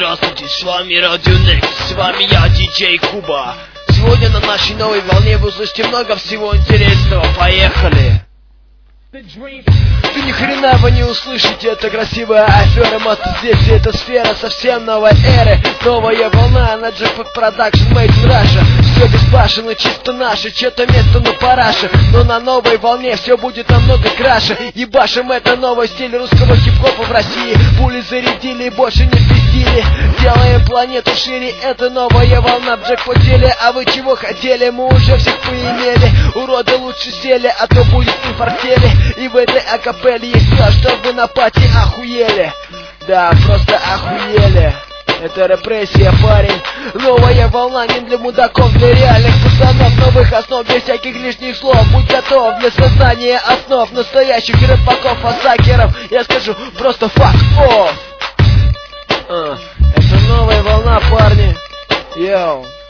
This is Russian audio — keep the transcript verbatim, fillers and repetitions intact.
Здравствуйте, с вами Радио Некс, с вами я, диджей Куба. Сегодня на нашей новой волне вы услышите много всего интересного. Поехали! Да ни хрена вы не услышите, это красивая афера, мото здесь, и эта сфера совсем новой эры. Новая волна на Jackpot Production Made in Russia. Все безбашенно, чисто наше, че-то место на параше. Но на новой волне все будет намного краше. Ебашим это новый стиль русского хип-хопа в России. Пули зарядили, больше не пиздили. Делаем планету шире, это новая волна в джекпотеле. А вы чего хотели, мы уже всех поимели. Уроды лучше сели, а то будет инфарктели. И в этой акапелле есть то, что вы на пати охуели. Да, просто охуели. Это репрессия, парень. Новая волна не для мудаков, для реальных пацанов. Новых основ, без всяких лишних слов. Будь готов для создания основ настоящих рэпаков, асакеров. Я скажу просто fuck off. uh, Это новая волна, парни. Йоу.